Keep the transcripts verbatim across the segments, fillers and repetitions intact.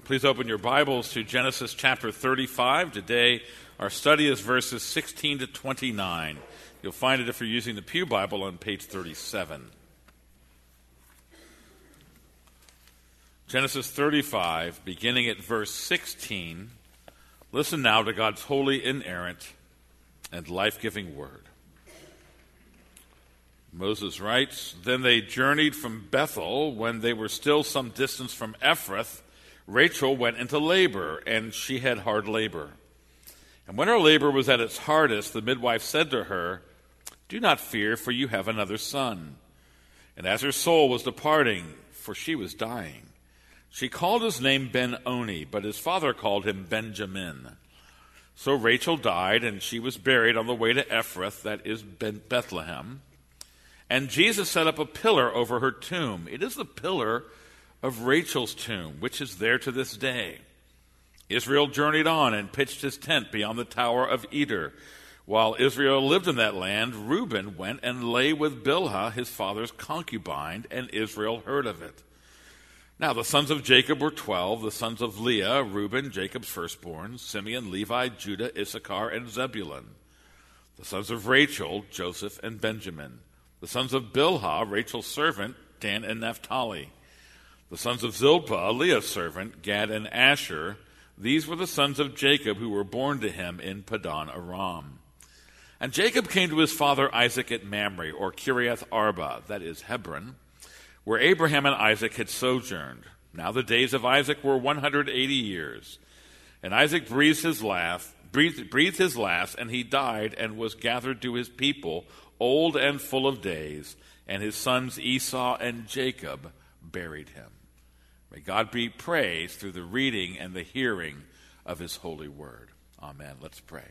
Please open your Bibles to Genesis chapter thirty-five. Today, our study is verses sixteen to twenty-nine. You'll find it if you're using the Pew Bible on page thirty-seven. Genesis thirty-five, beginning at verse sixteen. Listen now to God's holy, inerrant, and life-giving word. Moses writes, "Then they journeyed from Bethel. When they were still some distance from Ephrath, Rachel went into labor, and she had hard labor. And when her labor was at its hardest, the midwife said to her, 'Do not fear, for you have another son.' And as her soul was departing, for she was dying, she called his name Ben-Oni, but his father called him Benjamin. So Rachel died, and she was buried on the way to Ephrath, that is Bethlehem. And Jesus set up a pillar over her tomb. It is the pillar of Rachel's tomb, which is there to this day. Israel journeyed on and pitched his tent beyond the tower of Eder. While Israel lived in that land, Reuben went and lay with Bilhah, his father's concubine, and Israel heard of it. Now the sons of Jacob were twelve, the sons of Leah, Reuben, Jacob's firstborn, Simeon, Levi, Judah, Issachar, and Zebulun. The sons of Rachel, Joseph and Benjamin. The sons of Bilhah, Rachel's servant, Dan and Naphtali. The sons of Zilpah, Leah's servant, Gad and Asher. These were the sons of Jacob who were born to him in Padan Aram. And Jacob came to his father Isaac at Mamre, or Kiriath Arba, that is Hebron, where Abraham and Isaac had sojourned. Now the days of Isaac were one hundred eighty years. And Isaac breathed his last, breathed, breathed his last, and he died and was gathered to his people, old and full of days, and his sons Esau and Jacob buried him." May God be praised through the reading and the hearing of his holy word. Amen. Let's pray.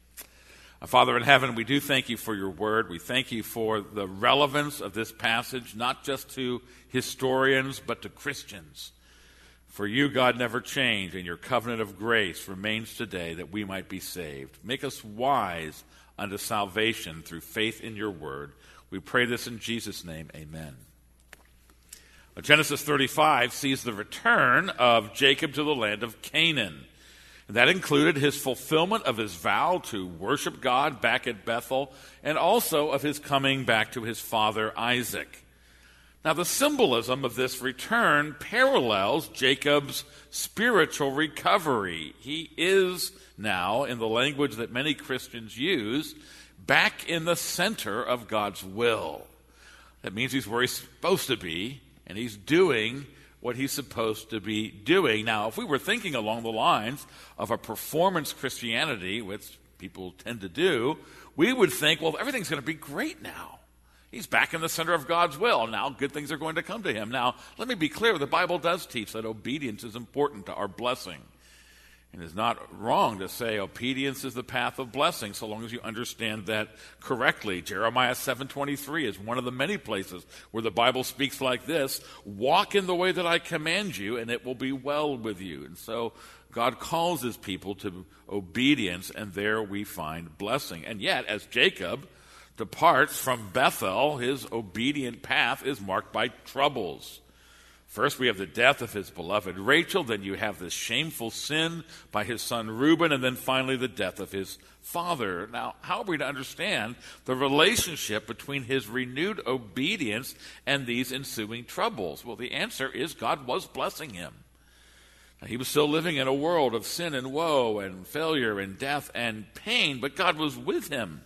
Our Father in heaven, we do thank you for your word. We thank you for the relevance of this passage, not just to historians, but to Christians. For you, God, never changed, and your covenant of grace remains today that we might be saved. Make us wise unto salvation through faith in your word. We pray this in Jesus' name. Amen. Genesis thirty-five sees the return of Jacob to the land of Canaan. And that included his fulfillment of his vow to worship God back at Bethel, and also of his coming back to his father Isaac. Now, the symbolism of this return parallels Jacob's spiritual recovery. He is now, in the language that many Christians use, back in the center of God's will. That means he's where he's supposed to be, and he's doing what he's supposed to be doing. Now, if we were thinking along the lines of a performance Christianity, which people tend to do, we would think, well, everything's going to be great now. He's back in the center of God's will. Now, good things are going to come to him. Now, let me be clear. The Bible does teach that obedience is important to our blessing. And it's not wrong to say obedience is the path of blessing, so long as you understand that correctly. Jeremiah seven twenty-three is one of the many places where the Bible speaks like this: "Walk in the way that I command you, and it will be well with you." And so God calls his people to obedience, and there we find blessing. And yet, as Jacob departs from Bethel, his obedient path is marked by troubles. First, we have the death of his beloved Rachel. Then you have the shameful sin by his son Reuben. And then finally, the death of his father. Now, how are we to understand the relationship between his renewed obedience and these ensuing troubles? Well, the answer is God was blessing him. Now, he was still living in a world of sin and woe and failure and death and pain, but God was with him.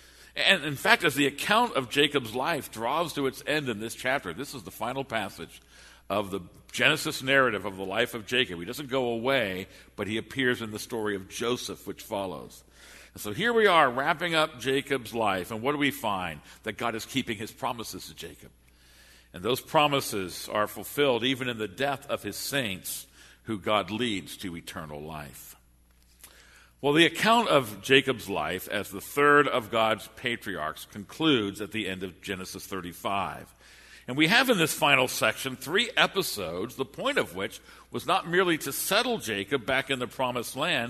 And in fact, as the account of Jacob's life draws to its end in this chapter, this is the final passage of the Genesis narrative of the life of Jacob. He doesn't go away, but he appears in the story of Joseph, which follows. And so here we are, wrapping up Jacob's life, and what do we find? That God is keeping his promises to Jacob. And those promises are fulfilled even in the death of his saints, who God leads to eternal life. Well, the account of Jacob's life as the third of God's patriarchs concludes at the end of Genesis thirty-five. And we have in this final section three episodes, the point of which was not merely to settle Jacob back in the promised land,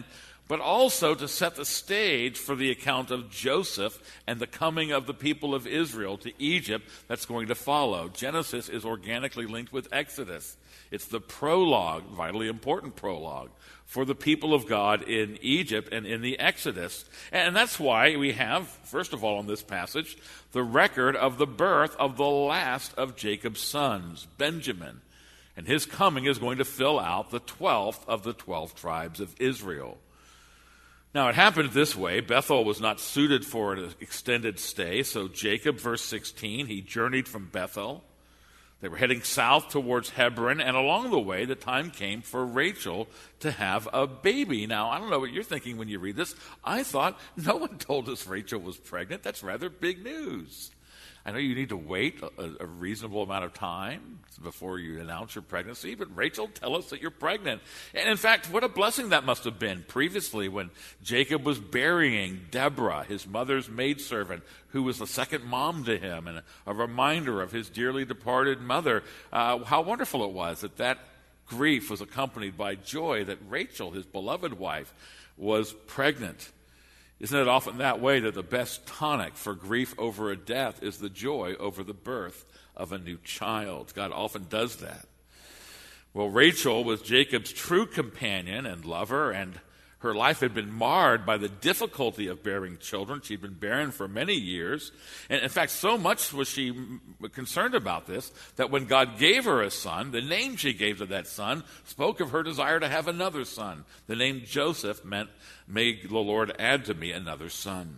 but also to set the stage for the account of Joseph and the coming of the people of Israel to Egypt that's going to follow. Genesis is organically linked with Exodus. It's the prologue, vitally important prologue, for the people of God in Egypt and in the Exodus. And that's why we have, first of all in this passage, the record of the birth of the last of Jacob's sons, Benjamin. And his coming is going to fill out the twelfth of the twelve tribes of Israel. Now, it happened this way. Bethel was not suited for an extended stay, so Jacob, verse sixteen, he journeyed from Bethel. They were heading south towards Hebron, and along the way, the time came for Rachel to have a baby. Now, I don't know what you're thinking when you read this. I thought, no one told us Rachel was pregnant. That's rather big news. I know you need to wait a, a reasonable amount of time before you announce your pregnancy, but Rachel, tell us that you're pregnant. And in fact, what a blessing that must have been previously when Jacob was burying Deborah, his mother's maidservant, who was the second mom to him and a, a reminder of his dearly departed mother. Uh, how wonderful it was that that grief was accompanied by joy that Rachel, his beloved wife, was pregnant. Isn't it often that way that the best tonic for grief over a death is the joy over the birth of a new child? God often does that. Well, Rachel was Jacob's true companion and lover, and her life had been marred by the difficulty of bearing children. She'd been barren for many years. And in fact, so much was she concerned about this that when God gave her a son, the name she gave to that son spoke of her desire to have another son. The name Joseph meant, "May the Lord add to me another son."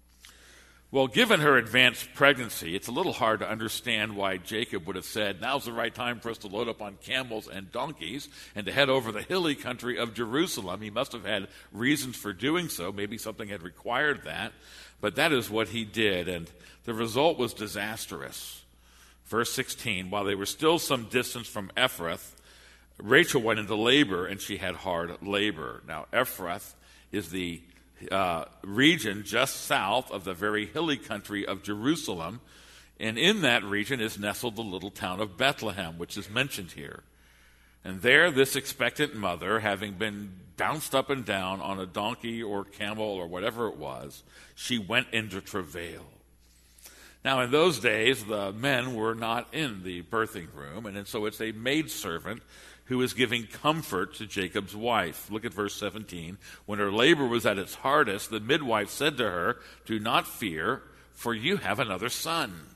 Well, given her advanced pregnancy, it's a little hard to understand why Jacob would have said, now's the right time for us to load up on camels and donkeys and to head over the hilly country of Jerusalem. He must have had reasons for doing so. Maybe something had required that. But that is what he did, and the result was disastrous. Verse sixteen, while they were still some distance from Ephrath, Rachel went into labor, and she had hard labor. Now, Ephrath is the Uh, region just south of the very hilly country of Jerusalem, and in that region is nestled the little town of Bethlehem, which is mentioned here. And there, this expectant mother, having been bounced up and down on a donkey or camel or whatever it was, she went into travail. Now, in those days, the men were not in the birthing room, and so it's a maidservant who is giving comfort to Jacob's wife. Look at verse seventeen. When her labor was at its hardest, the midwife said to her, "Do not fear, for you have another son."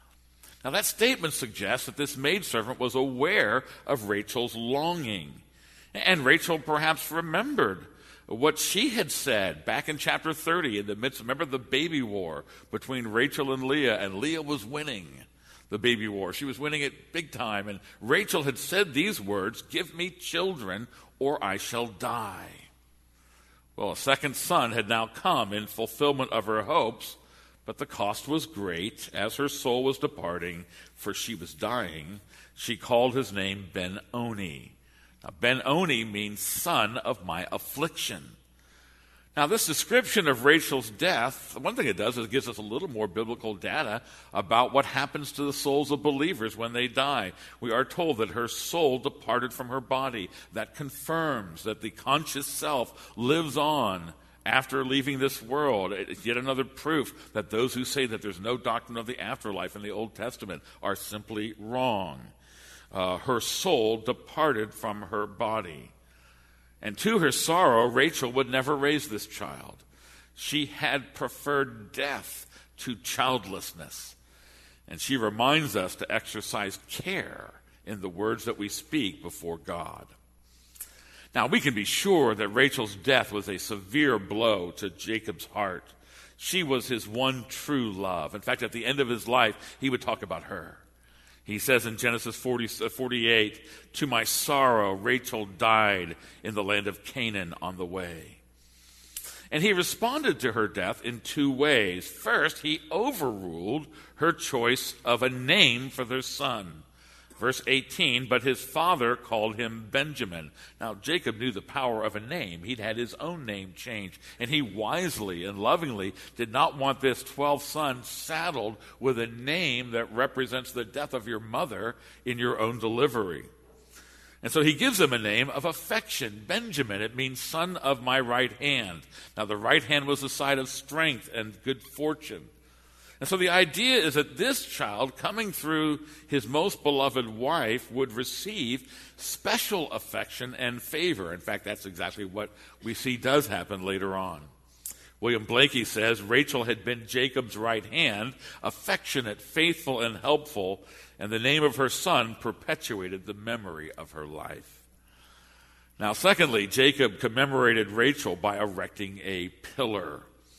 Now that statement suggests that this maidservant was aware of Rachel's longing. And Rachel perhaps remembered what she had said back in chapter thirty in the midst, remember the baby war between Rachel and Leah, and Leah was winning the baby war. She was winning it big time. And Rachel had said these words, "Give me children or I shall die." Well, a second son had now come in fulfillment of her hopes, but the cost was great. As her soul was departing, for she was dying, she called his name Ben-Oni. Now, Ben-Oni means son of my affliction. Now, this description of Rachel's death, one thing it does is it gives us a little more biblical data about what happens to the souls of believers when they die. We are told that her soul departed from her body. That confirms that the conscious self lives on after leaving this world. It's yet another proof that those who say that there's no doctrine of the afterlife in the Old Testament are simply wrong. Uh, her soul departed from her body. And to her sorrow, Rachel would never raise this child. She had preferred death to childlessness. And she reminds us to exercise care in the words that we speak before God. Now, we can be sure that Rachel's death was a severe blow to Jacob's heart. She was his one true love. In fact, at the end of his life, he would talk about her. He says in Genesis forty, forty-eight, "To my sorrow, Rachel died in the land of Canaan on the way." And he responded to her death in two ways. First, he overruled her choice of a name for their son. Verse eighteen, "But his father called him Benjamin." Now, Jacob knew the power of a name. He'd had his own name changed. And he wisely and lovingly did not want this twelfth son saddled with a name that represents the death of your mother in your own delivery. And so he gives him a name of affection, Benjamin. It means son of my right hand. Now the right hand was the side of strength and good fortune. And so the idea is that this child, coming through his most beloved wife, would receive special affection and favor. In fact, that's exactly what we see does happen later on. William Blakey says, Rachel had been Jacob's right hand, affectionate, faithful, and helpful, and the name of her son perpetuated the memory of her life. Now, secondly, Jacob commemorated Rachel by erecting a pillar.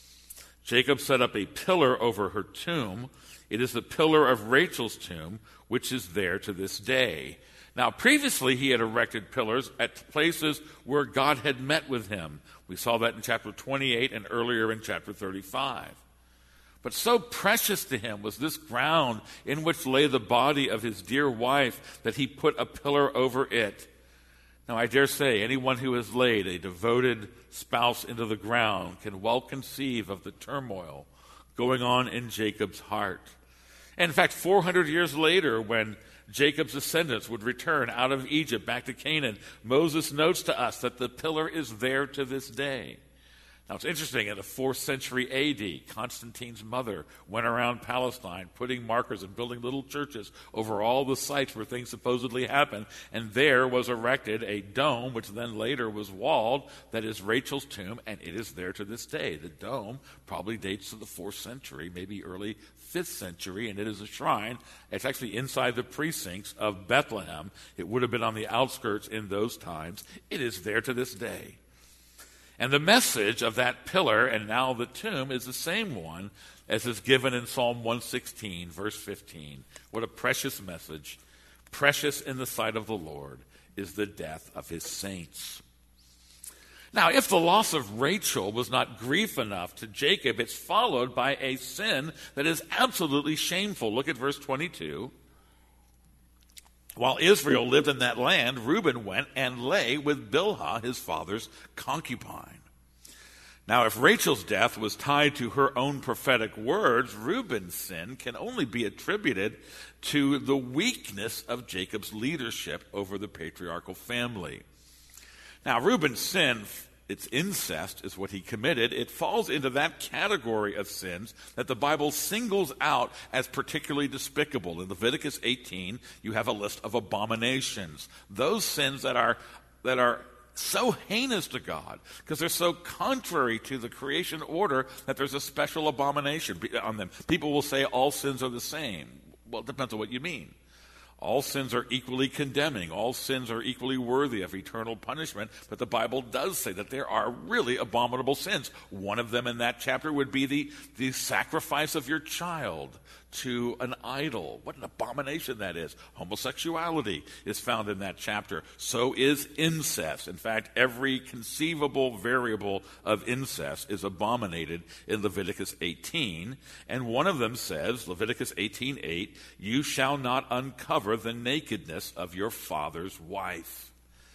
Jacob set up a pillar over her tomb. It is the pillar of Rachel's tomb, which is there to this day. Now, previously, he had erected pillars at places where God had met with him. We saw that in chapter twenty-eight and earlier in chapter thirty-five. But so precious to him was this ground in which lay the body of his dear wife that he put a pillar over it. Now, I dare say anyone who has laid a devoted spouse into the ground can well conceive of the turmoil going on in Jacob's heart. And in fact, four hundred years later, when Jacob's descendants would return out of Egypt back to Canaan, Moses notes to us that the pillar is there to this day. Now, it's interesting, in the fourth century A D, Constantine's mother went around Palestine putting markers and building little churches over all the sites where things supposedly happened, and there was erected a dome, which then later was walled, that is Rachel's tomb, and it is there to this day. The dome probably dates to the fourth century, maybe early fifth century, and it is a shrine. It's actually inside the precincts of Bethlehem. It would have been on the outskirts in those times. It is there to this day. And the message of that pillar and now the tomb is the same one as is given in Psalm one sixteen, verse fifteen. What a precious message. Precious in the sight of the Lord is the death of his saints. Now, if the loss of Rachel was not grief enough to Jacob, it's followed by a sin that is absolutely shameful. Look at verse twenty-two. While Israel lived in that land, Reuben went and lay with Bilhah, his father's concubine. Now, if Rachel's death was tied to her own prophetic words, Reuben's sin can only be attributed to the weakness of Jacob's leadership over the patriarchal family. Now, Reuben's sin, it's incest, is what he committed. It falls into that category of sins that the Bible singles out as particularly despicable. In Leviticus eighteen, you have a list of abominations. Those sins that are that are so heinous to God because they're so contrary to the creation order that there's a special abomination on them. People will say all sins are the same. Well, it depends on what you mean. All sins are equally condemning. All sins are equally worthy of eternal punishment. But the Bible does say that there are really abominable sins. One of them in that chapter would be the, the sacrifice of your child to an idol. What an abomination that is. Homosexuality is found in that chapter. So is incest. In fact, every conceivable variable of incest is abominated in Leviticus eighteen. And one of them says, Leviticus eighteen eight, you shall not uncover the nakedness of your father's wife.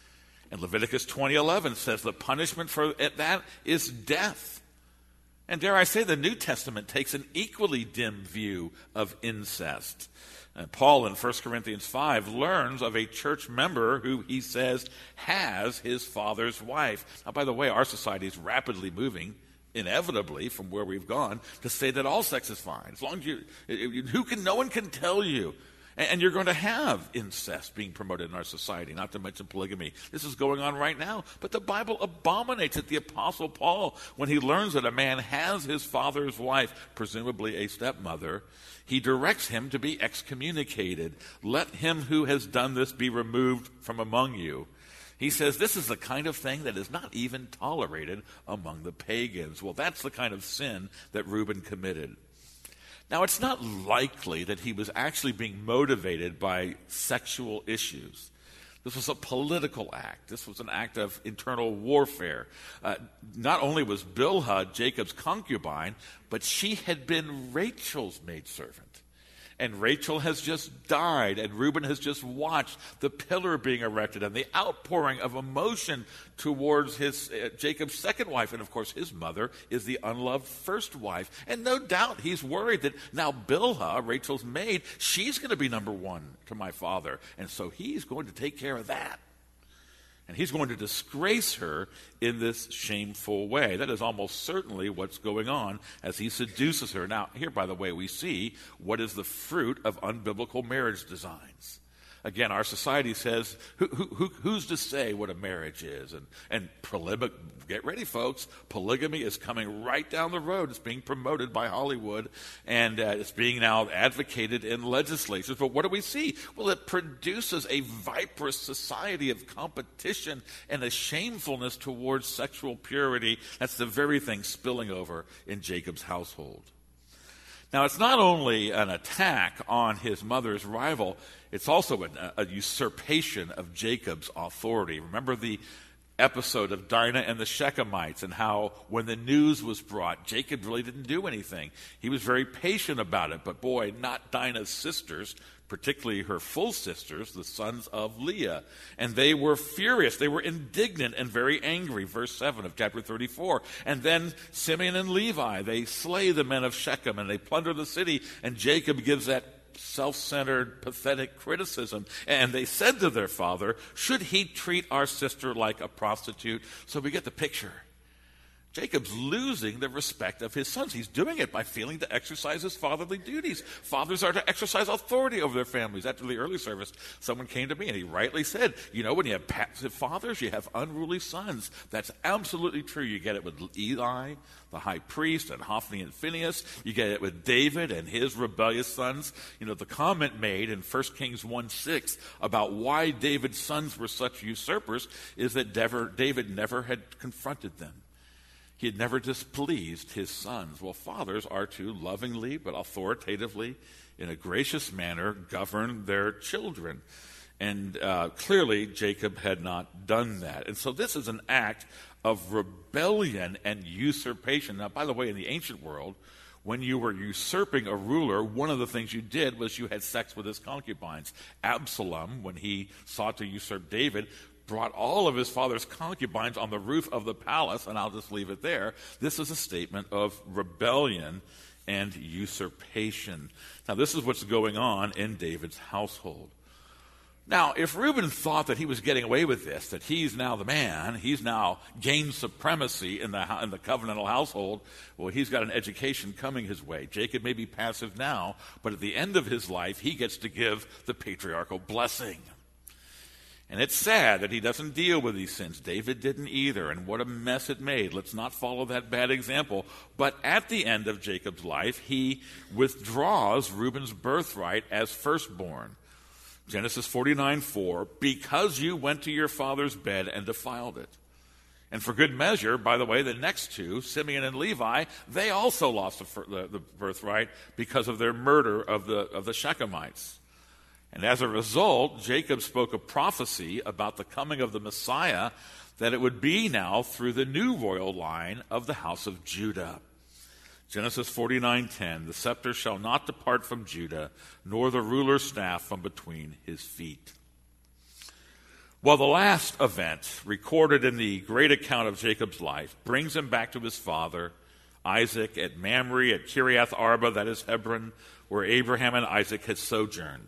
And Leviticus twenty eleven says the punishment for that is death. And dare I say, the New Testament takes an equally dim view of incest. And Paul in First Corinthians five learns of a church member who he says has his father's wife. Now, by the way, our society is rapidly moving, inevitably, from where we've gone, to say that all sex is fine. As long as you, who can, no one can tell you. And you're going to have incest being promoted in our society, not to mention polygamy. This is going on right now. But the Bible abominates it. The Apostle Paul, when he learns that a man has his father's wife, presumably a stepmother, he directs him to be excommunicated. Let him who has done this be removed from among you. He says this is the kind of thing that is not even tolerated among the pagans. Well, that's the kind of sin that Reuben committed. Now, it's not likely that he was actually being motivated by sexual issues. This was a political act. This was an act of internal warfare. Uh, not only was Bilhah Jacob's concubine, but she had been Rachel's maidservant. And Rachel has just died, and Reuben has just watched the pillar being erected and the outpouring of emotion towards his uh, Jacob's second wife. And, of course, his mother is the unloved first wife. And no doubt he's worried that now Bilhah, Rachel's maid, she's going to be number one to my father. And so he's going to take care of that. And he's going to disgrace her in this shameful way. That is almost certainly what's going on as he seduces her. Now, here, by the way, we see what is the fruit of unbiblical marriage designs. Again, our society says, who, who, who's to say what a marriage is? And, and polygamy, get ready, folks. Polygamy is coming right down the road. It's being promoted by Hollywood, and uh, it's being now advocated in legislatures. But what do we see? Well, it produces a viperous society of competition and a shamefulness towards sexual purity. That's the very thing spilling over in Jacob's household. Now, it's not only an attack on his mother's rival, it's also a, a usurpation of Jacob's authority. Remember the episode of Dinah and the Shechemites and how when the news was brought, Jacob really didn't do anything. He was very patient about it, but boy, not Dinah's sisters, particularly her full sisters, the sons of Leah. And they were furious. They were indignant and very angry. Verse seven of chapter thirty-four. And then Simeon and Levi, they slay the men of Shechem and they plunder the city. And Jacob gives that self-centered, pathetic criticism. And they said to their father, should he treat our sister like a prostitute? So we get the picture. Jacob's losing the respect of his sons. He's doing it by failing to exercise his fatherly duties. Fathers are to exercise authority over their families. After the early service, someone came to me and he rightly said, you know, when you have passive fathers, you have unruly sons. That's absolutely true. You get it with Eli, the high priest, and Hophni and Phinehas. You get it with David and his rebellious sons. You know, the comment made in First Kings one six about why David's sons were such usurpers is that David never had confronted them. He had never displeased his sons. Well, fathers are to lovingly but authoritatively, in a gracious manner, govern their children. And uh, clearly, Jacob had not done that. And so this is an act of rebellion and usurpation. Now, by the way, in the ancient world, when you were usurping a ruler, one of the things you did was you had sex with his concubines. Absalom, when he sought to usurp David, brought all of his father's concubines on the roof of the palace, and I'll just leave it there. This is a statement of rebellion and usurpation. Now, this is what's going on in David's household. Now, if Reuben thought that he was getting away with this, that he's now the man, he's now gained supremacy in the, in the covenantal household, well, he's got an education coming his way. Jacob may be passive now, but at the end of his life, he gets to give the patriarchal blessing. And it's sad that he doesn't deal with these sins. David didn't either, and what a mess it made. Let's not follow that bad example. But at the end of Jacob's life, he withdraws Reuben's birthright as firstborn. Genesis forty-nine four, because you went to your father's bed and defiled it. And for good measure, by the way, the next two, Simeon and Levi, they also lost the, the, the birthright because of their murder of the, of the Shechemites. And as a result, Jacob spoke a prophecy about the coming of the Messiah, that it would be now through the new royal line of the house of Judah. Genesis forty-nine ten, the scepter shall not depart from Judah, nor the ruler's staff from between his feet. Well, the last event recorded in the great account of Jacob's life brings him back to his father, Isaac, at Mamre, at Kiriath Arba, that is Hebron, where Abraham and Isaac had sojourned.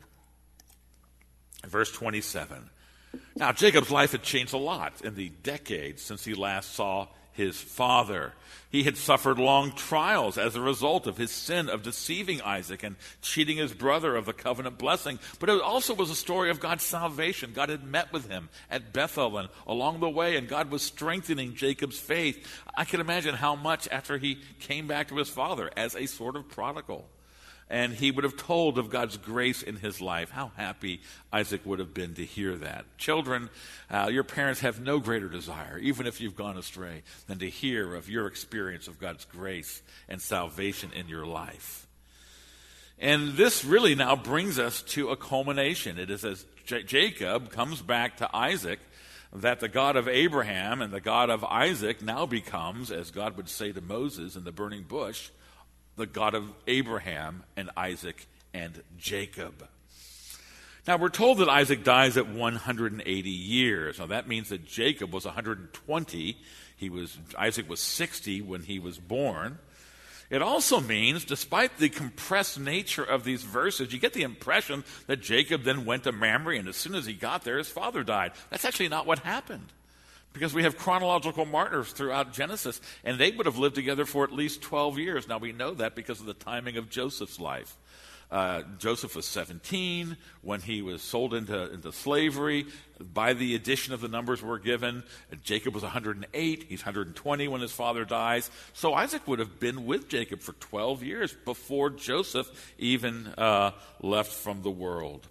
Verse twenty-seven. Now, Jacob's life had changed a lot in the decades since he last saw his father. He had suffered long trials as a result of his sin of deceiving Isaac and cheating his brother of the covenant blessing. But it also was a story of God's salvation. God had met with him at Bethel and along the way, and God was strengthening Jacob's faith. I can imagine how much after he came back to his father as a sort of prodigal, and he would have told of God's grace in his life. How happy Isaac would have been to hear that. Children, uh, your parents have no greater desire, even if you've gone astray, than to hear of your experience of God's grace and salvation in your life. And this really now brings us to a culmination. It is as J- Jacob comes back to Isaac that the God of Abraham and the God of Isaac now becomes, as God would say to Moses in the burning bush, the God of Abraham and Isaac and Jacob. Now, we're told that Isaac dies at one hundred eighty years. Now, that means that Jacob was one hundred twenty. He was, Isaac was sixty when he was born. It also means, despite the compressed nature of these verses, you get the impression that Jacob then went to Mamre, and as soon as he got there, his father died. That's actually not what happened, because we have chronological markers throughout Genesis, and they would have lived together for at least twelve years. Now, we know that because of the timing of Joseph's life. Uh, Joseph was seventeen when he was sold into, into slavery. By the addition of the numbers we're given, Jacob was one hundred eight. He's one hundred twenty when his father dies. So Isaac would have been with Jacob for twelve years before Joseph even uh, left from the world.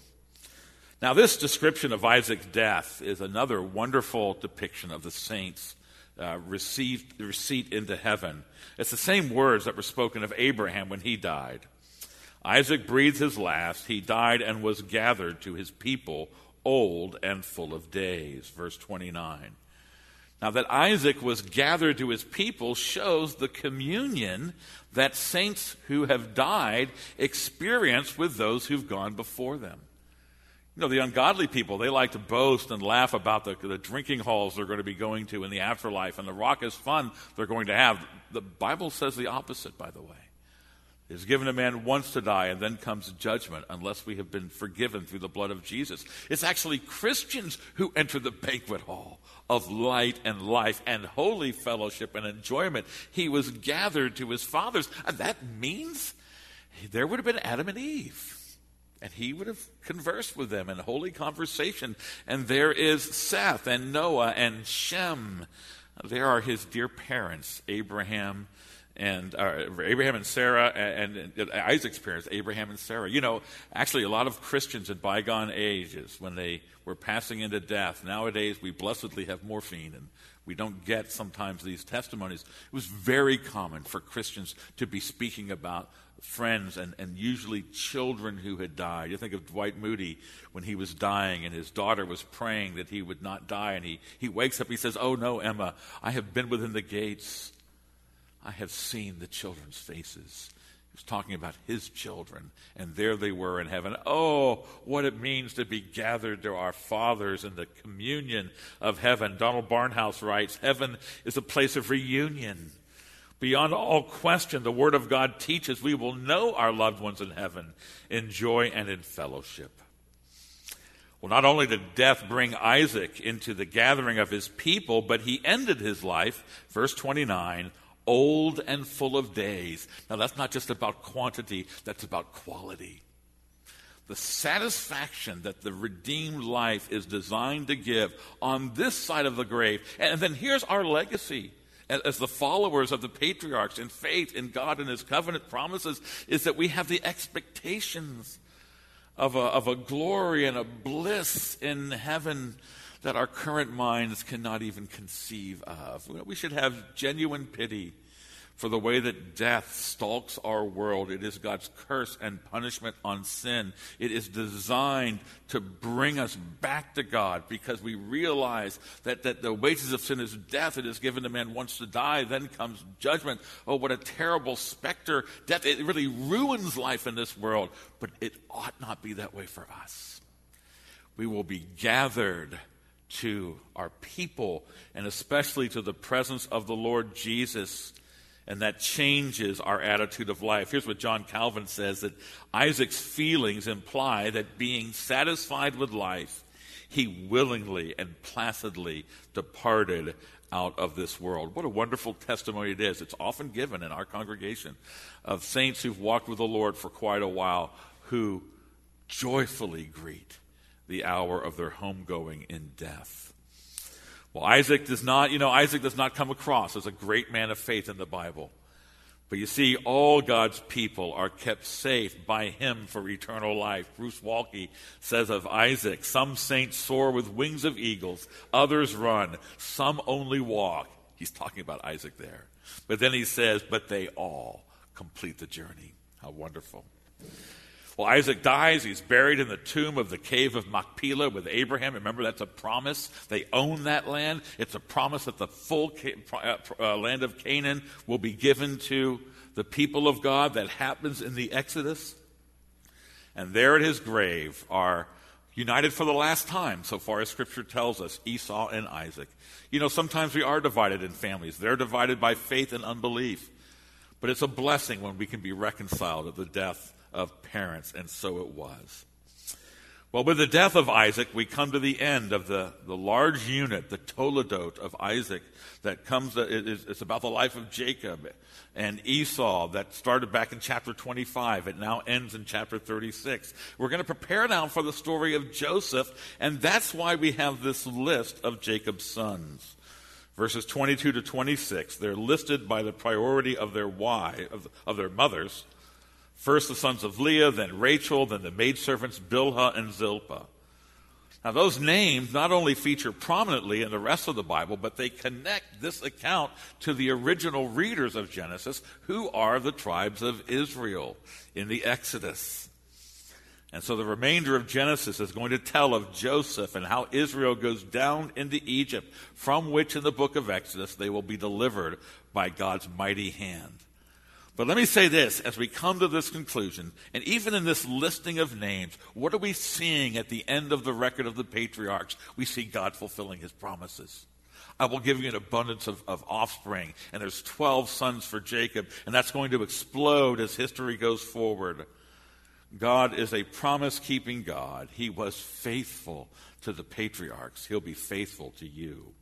Now, this description of Isaac's death is another wonderful depiction of the saints' uh, received, receipt into heaven. It's the same words that were spoken of Abraham when he died. Isaac breathed his last. He died and was gathered to his people, old and full of days. Verse twenty-nine. Now, that Isaac was gathered to his people shows the communion that saints who have died experience with those who've gone before them. You know, the ungodly people, they like to boast and laugh about the, the drinking halls they're going to be going to in the afterlife and the raucous fun they're going to have. The Bible says the opposite, by the way. It is given a man once to die, and then comes judgment unless we have been forgiven through the blood of Jesus. It's actually Christians who enter the banquet hall of light and life and holy fellowship and enjoyment. He was gathered to his fathers. And that means there would have been Adam and Eve. And he would have conversed with them in holy conversation. And there is Seth and Noah and Shem. There are his dear parents, Abraham and uh, Abraham and Sarah, and, and, and Isaac's parents, Abraham and Sarah. You know, actually a lot of Christians in bygone ages, when they were passing into death, nowadays we blessedly have morphine, and we don't get sometimes these testimonies. It was very common for Christians to be speaking about friends and, and usually children who had died. You think of Dwight Moody when he was dying and his daughter was praying that he would not die, and he, he wakes up, he says, "Oh no, Emma, I have been within the gates. I have seen the children's faces." He was talking about his children, and there they were in heaven. Oh, what it means to be gathered to our fathers in the communion of heaven. Donald Barnhouse writes, "Heaven is a place of reunion. Beyond all question, the Word of God teaches we will know our loved ones in heaven in joy and in fellowship." Well, not only did death bring Isaac into the gathering of his people, but he ended his life, verse twenty-nine, old and full of days. Now, that's not just about quantity, that's about quality. The satisfaction that the redeemed life is designed to give on this side of the grave. And then here's our legacy as the followers of the patriarchs in faith in God and his covenant promises, is that we have the expectations of a, of a glory and a bliss in heaven that our current minds cannot even conceive of. We should have genuine pity for the way that death stalks our world. It is God's curse and punishment on sin. It is designed to bring us back to God, because we realize that, that the wages of sin is death. It is given to man once to die, then comes judgment. Oh, what a terrible specter. Death, it really ruins life in this world, but it ought not be that way for us. We will be gathered to our people, and especially to the presence of the Lord Jesus, and that changes our attitude of life. Here's what John Calvin says, that Isaac's feelings imply that being satisfied with life, he willingly and placidly departed out of this world. What a wonderful testimony it is. It's often given in our congregation of saints who've walked with the Lord for quite a while, who joyfully greet the hour of their homegoing in death. Well, Isaac does not, you know, Isaac does not come across as a great man of faith in the Bible. But you see, all God's people are kept safe by him for eternal life. Bruce Walke says of Isaac, "Some saints soar with wings of eagles, others run, some only walk." He's talking about Isaac there. But then he says, "But they all complete the journey." How wonderful. Well, Isaac dies. He's buried in the tomb of the cave of Machpelah with Abraham. Remember, that's a promise. They own that land. It's a promise that the full uh, land of Canaan will be given to the people of God. That happens in the Exodus. And there at his grave are united for the last time, so far as Scripture tells us, Esau and Isaac. You know, sometimes we are divided in families. They're divided by faith and unbelief. But it's a blessing when we can be reconciled at the death of parents, and so it was. Well, with the death of Isaac, we come to the end of the, the large unit, the Toledot of Isaac, that comes, it is, it's about the life of Jacob and Esau that started back in chapter twenty-five. It now ends in chapter thirty-six. We're going to prepare now for the story of Joseph, and that's why we have this list of Jacob's sons. Verses twenty-two to twenty-six, they're listed by the priority of their wives, of, of their mothers. First the sons of Leah, then Rachel, then the maidservants Bilhah and Zilpah. Now those names not only feature prominently in the rest of the Bible, but they connect this account to the original readers of Genesis, who are the tribes of Israel in the Exodus. And so the remainder of Genesis is going to tell of Joseph and how Israel goes down into Egypt, from which in the book of Exodus they will be delivered by God's mighty hand. But let me say this, as we come to this conclusion, and even in this listing of names, what are we seeing at the end of the record of the patriarchs? We see God fulfilling his promises. I will give you an abundance of, of offspring, and there's twelve sons for Jacob, and that's going to explode as history goes forward. God is a promise-keeping God. He was faithful to the patriarchs. He'll be faithful to you.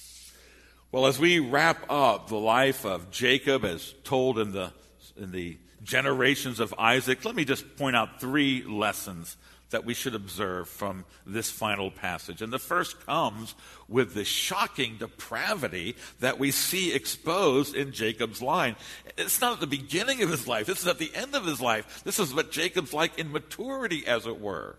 Well, as we wrap up the life of Jacob as told in the in the generations of Isaac, let me just point out three lessons that we should observe from this final passage. And the first comes with the shocking depravity that we see exposed in Jacob's line. It's not at the beginning of his life. This is at the end of his life. This is what Jacob's like in maturity, as it were.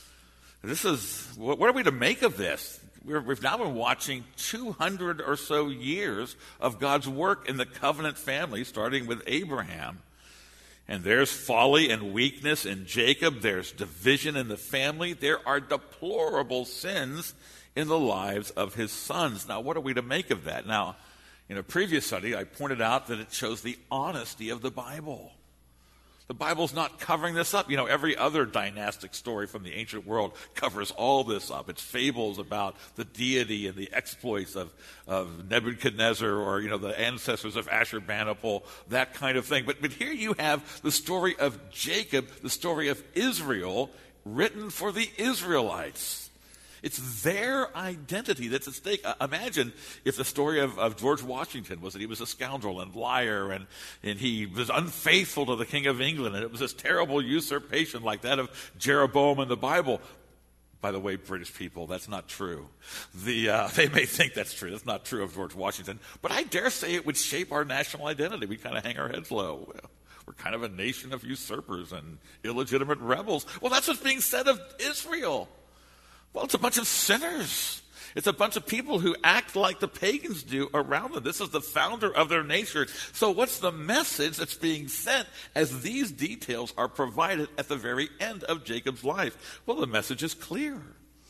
This is, what are we to make of this? We're, we've now been watching two hundred or so years of God's work in the covenant family, starting with Abraham. And there's folly and weakness in Jacob. There's division in the family. There are deplorable sins in the lives of his sons. Now, what are we to make of that? Now, in a previous study, I pointed out that it shows the honesty of the Bible. The Bible's not covering this up. You know, every other dynastic story from the ancient world covers all this up. It's fables about the deity and the exploits of, of Nebuchadnezzar, or, you know, the ancestors of Ashurbanipal, that kind of thing. But, but here you have the story of Jacob, the story of Israel, written for the Israelites. It's their identity that's at stake. Uh, imagine if the story of, of George Washington was that he was a scoundrel and liar, and, and he was unfaithful to the King of England, and it was this terrible usurpation like that of Jeroboam in the Bible. By the way, British people, that's not true. The, uh, they may think that's true. That's not true of George Washington. But I dare say it would shape our national identity. We kind of hang our heads low. We're kind of a nation of usurpers and illegitimate rebels. Well, that's what's being said of Israel. Well, it's a bunch of sinners. It's a bunch of people who act like the pagans do around them. This is the founder of their nature. So what's the message that's being sent as these details are provided at the very end of Jacob's life? Well, the message is clear,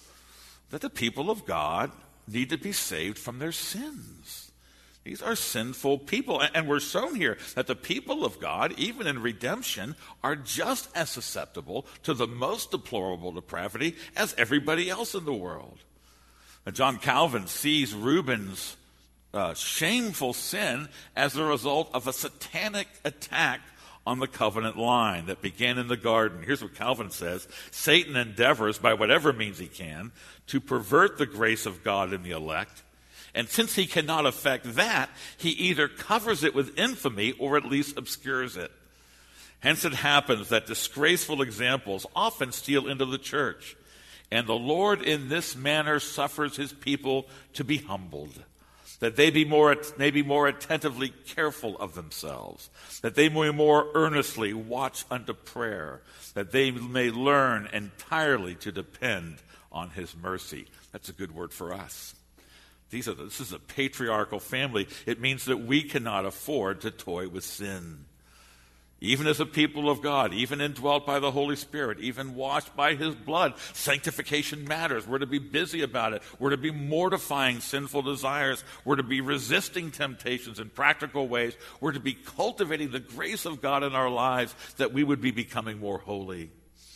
that the people of God need to be saved from their sins. These are sinful people. And we're shown here that the people of God, even in redemption, are just as susceptible to the most deplorable depravity as everybody else in the world. Now, John Calvin sees Reuben's uh, shameful sin as the result of a satanic attack on the covenant line that began in the garden. Here's what Calvin says: Satan endeavors, by whatever means he can, to pervert the grace of God in the elect. And since he cannot effect that, he either covers it with infamy or at least obscures it. Hence it happens that disgraceful examples often steal into the church, and the Lord in this manner suffers his people to be humbled, that they be more, may be more attentively careful of themselves, that they may more earnestly watch unto prayer, that they may learn entirely to depend on his mercy. That's a good word for us. These are, this is a patriarchal family. It means that we cannot afford to toy with sin. Even as a people of God, even indwelt by the Holy Spirit, even washed by his blood, sanctification matters. We're to be busy about it. We're to be mortifying sinful desires. We're to be resisting temptations in practical ways. We're to be cultivating the grace of God in our lives that we would be becoming more holy.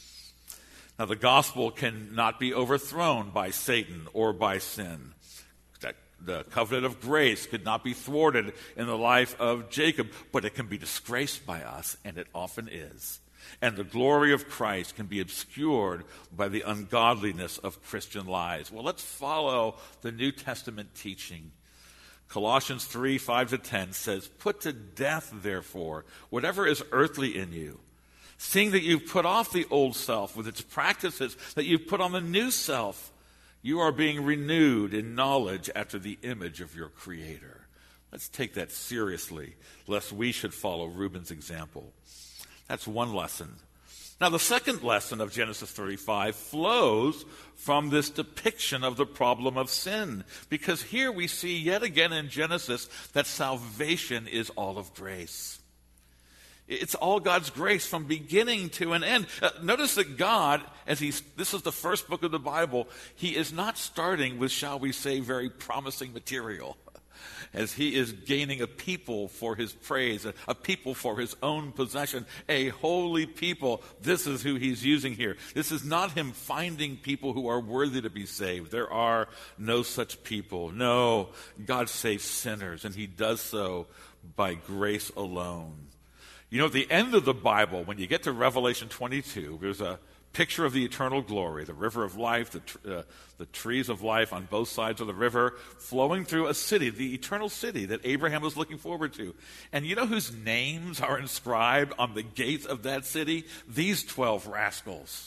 Now, the gospel cannot be overthrown by Satan or by sin. the covenant of grace could not be thwarted in the life of Jacob, but it can be disgraced by us, and it often is. And the glory of Christ can be obscured by the ungodliness of Christian lives. Well, let's follow the New Testament teaching. Colossians three, five to ten says, "Put to death, therefore, whatever is earthly in you, seeing that you've put off the old self with its practices, that you've put on the new self. You are being renewed in knowledge after the image of your Creator." Let's take that seriously, lest we should follow Reuben's example. That's one lesson. Now, the second lesson of Genesis thirty-five flows from this depiction of the problem of sin, because here we see yet again in Genesis that salvation is all of grace. It's all God's grace from beginning to an end. Uh, notice that God, as he's, this is the first book of the Bible, he is not starting with, shall we say, very promising material, as he is gaining a people for his praise, a, a people for his own possession, a holy people. This is who he's using here. This is not him finding people who are worthy to be saved. There are no such people. No, God saves sinners, and he does so by grace alone. You know, at the end of the Bible, when you get to Revelation twenty-two, there's a picture of the eternal glory, the river of life, the, tr- uh, the trees of life on both sides of the river, flowing through a city, the eternal city that Abraham was looking forward to. And you know whose names are inscribed on the gates of that city? These twelve rascals.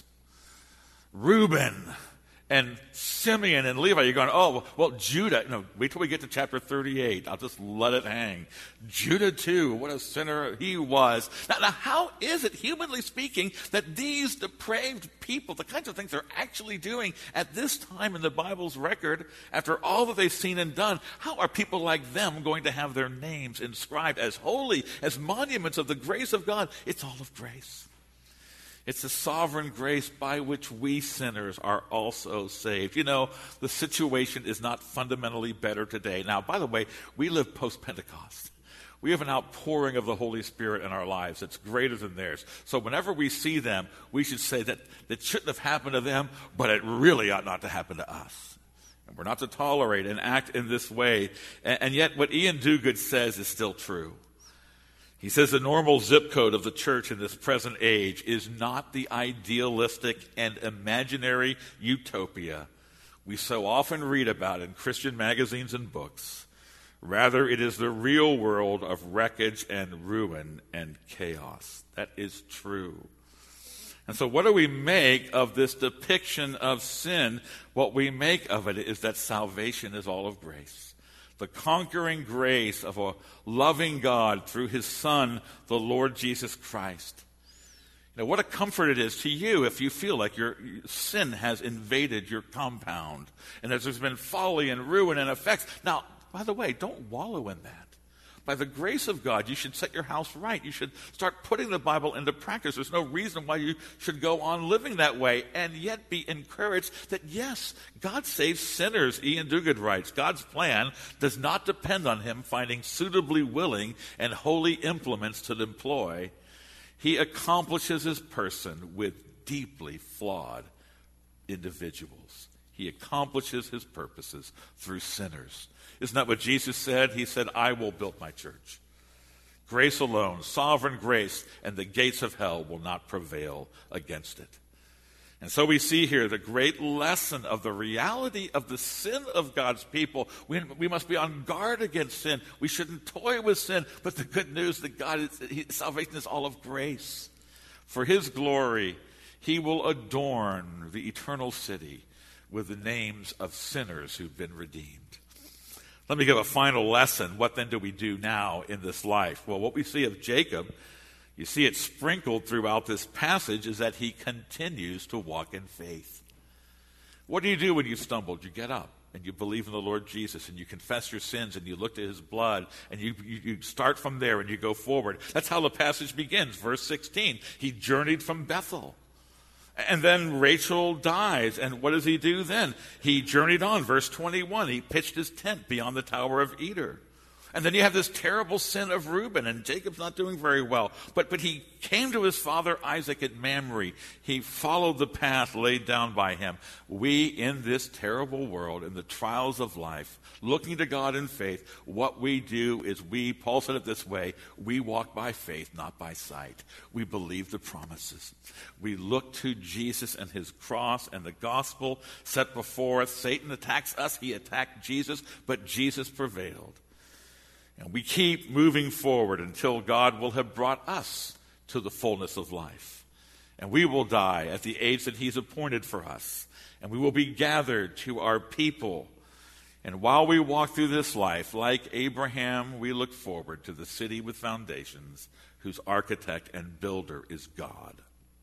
Reuben and Simeon and Levi. You're going, oh, well, Judah. No, wait till we get to chapter thirty-eight. I'll just let it hang. Judah, too. What a sinner he was. Now, now, how is it, humanly speaking, that these depraved people, the kinds of things they're actually doing at this time in the Bible's record, after all that they've seen and done, how are people like them going to have their names inscribed as holy, as monuments of the grace of God? It's all of grace. It's the sovereign grace by which we sinners are also saved. You know, the situation is not fundamentally better today. Now, by the way, we live post-Pentecost. We have an outpouring of the Holy Spirit in our lives that's greater than theirs. So whenever we see them, we should say that it shouldn't have happened to them, but it really ought not to happen to us. And we're not to tolerate and act in this way. And, and yet what Ian Duguid says is still true. He says the normal zip code of the church in this present age is not the idealistic and imaginary utopia we so often read about in Christian magazines and books. Rather, it is the real world of wreckage and ruin and chaos. That is true. And so what do we make of this depiction of sin? What we make of it is that salvation is all of grace. The conquering grace of a loving God through his Son, the Lord Jesus Christ. You know, what a comfort it is to you if you feel like your sin has invaded your compound and that there's been folly and ruin and effects. Now, by the way, don't wallow in that. By the grace of God, you should set your house right. You should start putting the Bible into practice. There's no reason why you should go on living that way, and yet be encouraged that, yes, God saves sinners, Ian Duguid writes. God's plan does not depend on him finding suitably willing and holy implements to employ. He accomplishes his person with deeply flawed individuals. He accomplishes his purposes through sinners. Isn't that what Jesus said? He said, I will build my church. Grace alone, sovereign grace, and the gates of hell will not prevail against it. And so we see here the great lesson of the reality of the sin of God's people. We, we must be on guard against sin. We shouldn't toy with sin. But the good news that God is, he, salvation is all of grace. For his glory, he will adorn the eternal city with the names of sinners who've been redeemed. Let me give a final lesson. What then do we do now in this life? Well, what we see of Jacob, you see it sprinkled throughout this passage, is that he continues to walk in faith. What do you do when you've stumbled? You get up and you believe in the Lord Jesus and you confess your sins and you look to his blood and you, you, you start from there and you go forward. That's how the passage begins. Verse sixteen, he journeyed from Bethel. And then Rachel dies. And what does he do then? He journeyed on. Verse twenty-one, he pitched his tent beyond the Tower of Eder. And then you have this terrible sin of Reuben, and Jacob's not doing very well. But but he came to his father Isaac at Mamre. He followed the path laid down by him. We, in this terrible world, in the trials of life, looking to God in faith, what we do is we, Paul said it this way, we walk by faith, not by sight. We believe the promises. We look to Jesus and his cross and the gospel set before us. Satan attacks us. He attacked Jesus, but Jesus prevailed. And we keep moving forward until God will have brought us to the fullness of life. And we will die at the age that he's appointed for us. And we will be gathered to our people. And while we walk through this life, like Abraham, we look forward to the city with foundations, whose architect and builder is God.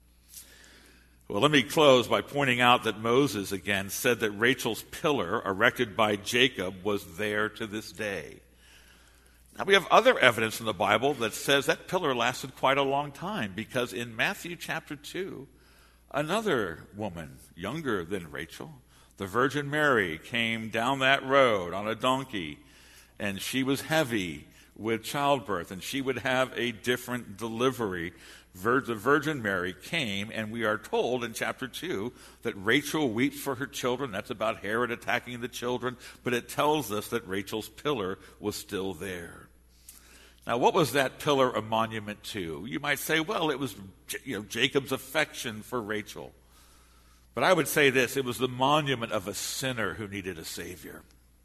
Well, let me close by pointing out that Moses, again, said that Rachel's pillar, erected by Jacob, was there to this day. Now, we have other evidence in the Bible that says that pillar lasted quite a long time, because in Matthew chapter two, another woman, younger than Rachel, the Virgin Mary, came down that road on a donkey, and she was heavy with childbirth, and she would have a different delivery. The Virgin Mary came, and we are told in chapter two that Rachel weeps for her children. That's about Herod attacking the children, but it tells us that Rachel's pillar was still there. Now, what was that pillar a monument to? You might say, well, it was, you know, Jacob's affection for Rachel. But I would say this, it was the monument of a sinner who needed a Savior.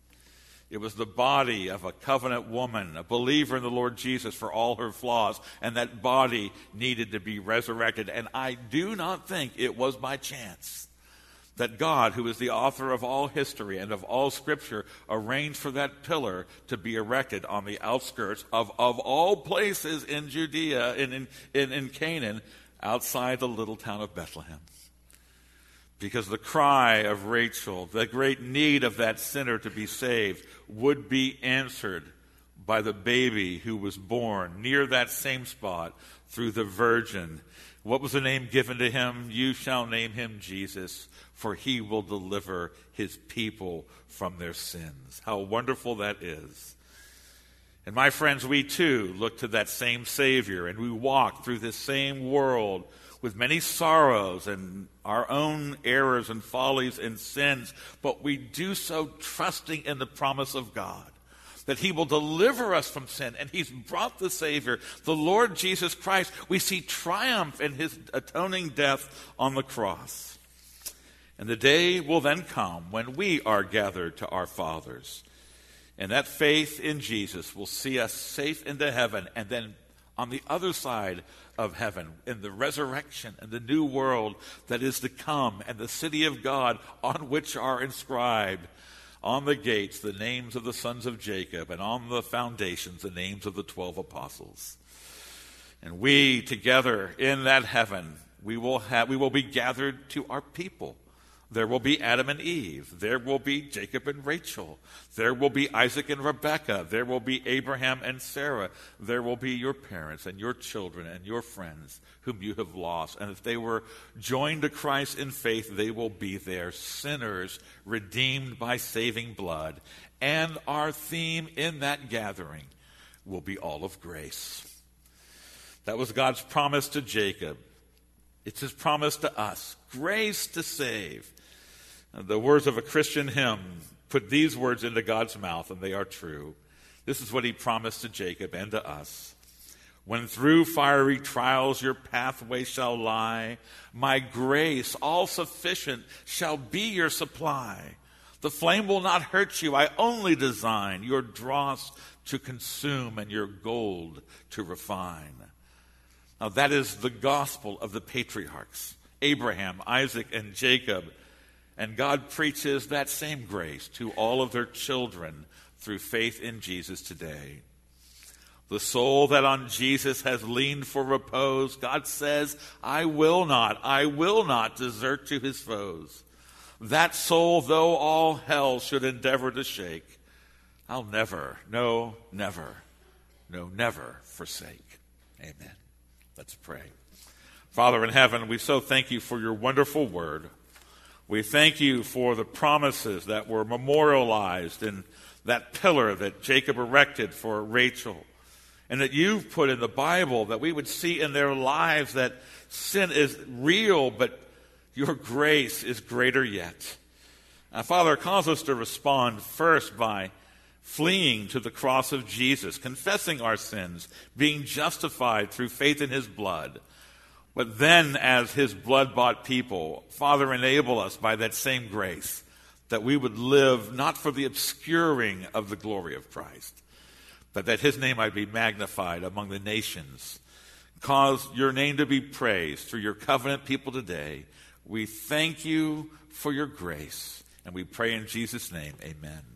It was the body of a covenant woman, a believer in the Lord Jesus for all her flaws, and that body needed to be resurrected. And I do not think it was by chance that God, who is the author of all history and of all Scripture, arranged for that pillar to be erected on the outskirts of, of all places in Judea, in, in, in Canaan, outside the little town of Bethlehem. Because the cry of Rachel, the great need of that sinner to be saved, would be answered by the baby who was born near that same spot through the virgin. What was the name given to him? You shall name him Jesus, for he will deliver his people from their sins. How wonderful that is. And my friends, we too look to that same Savior, and we walk through this same world with many sorrows and our own errors and follies and sins, but we do so trusting in the promise of God, that he will deliver us from sin, and he's brought the Savior, the Lord Jesus Christ. We see triumph in his atoning death on the cross. And the day will then come when we are gathered to our fathers, and that faith in Jesus will see us safe into heaven, and then on the other side of heaven, in the resurrection and the new world that is to come, and the city of God on which are inscribed on the gates the names of the sons of Jacob, and on the foundations the names of the twelve apostles. And we together in that heaven, we will have, we will be gathered to our people. There will be Adam and Eve. There will be Jacob and Rachel. There will be Isaac and Rebekah. There will be Abraham and Sarah. There will be your parents and your children and your friends whom you have lost. And if they were joined to Christ in faith, they will be there, sinners redeemed by saving blood. And our theme in that gathering will be all of grace. That was God's promise to Jacob. It's his promise to us, grace to save. The words of a Christian hymn put these words into God's mouth, and they are true. This is what he promised to Jacob and to us. When through fiery trials your pathway shall lie, my grace, all sufficient, shall be your supply. The flame will not hurt you. I only design your dross to consume and your gold to refine. Now that is the gospel of the patriarchs, Abraham, Isaac, and Jacob. And God preaches that same grace to all of their children through faith in Jesus today. The soul that on Jesus has leaned for repose, God says, I will not, I will not desert to his foes. That soul, though all hell should endeavor to shake, I'll never, no, never, no, never forsake. Amen. Let's pray. Father in heaven, we so thank you for your wonderful word. We thank you for the promises that were memorialized in that pillar that Jacob erected for Rachel, and that you've put in the Bible, that we would see in their lives that sin is real, but your grace is greater yet. Uh, Father, cause us to respond first by fleeing to the cross of Jesus, confessing our sins, being justified through faith in his blood. But then, as his blood-bought people, Father, enable us by that same grace that we would live not for the obscuring of the glory of Christ, but that his name might be magnified among the nations. Cause your name to be praised through your covenant people today. We thank you for your grace, and we pray in Jesus' name, amen.